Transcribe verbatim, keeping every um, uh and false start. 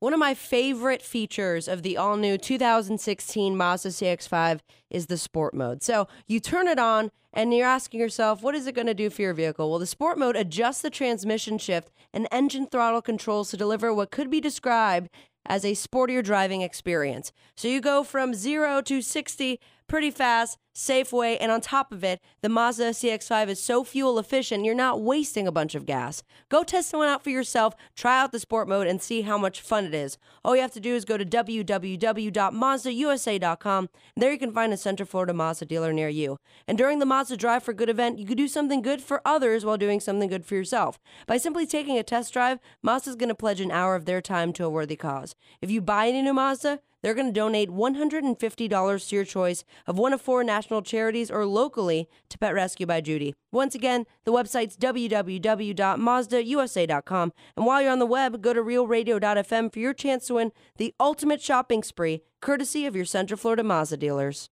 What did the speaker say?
One of my favorite features of the all-new two thousand sixteen Mazda C X five is the sport mode. So you turn it on and you're asking yourself, what is it going to do for your vehicle? Well, the sport mode adjusts the transmission shift and engine throttle controls to deliver what could be described as a sportier driving experience. So you go from zero to sixty pretty fast, safe way, and on top of it, the Mazda C X five is so fuel efficient, you're not wasting a bunch of gas. Go test one out for yourself, try out the sport mode, and see how much fun it is. All you have to do is go to w w w dot mazda u s a dot com, and there you can find a Central Florida Mazda dealer near you. And during the Mazda Drive for Good event, you could do something good for others while doing something good for yourself. By simply taking a test drive, Mazda's going to pledge an hour of their time to a worthy cause. If you buy any new Mazda, they're going to donate one hundred fifty dollars to your choice of one of four national charities or locally to Pet Rescue by Judy. Once again, the website's w w w dot mazda u s a dot com. And while you're on the web, go to real radio dot f m for your chance to win the ultimate shopping spree, courtesy of your Central Florida Mazda dealers.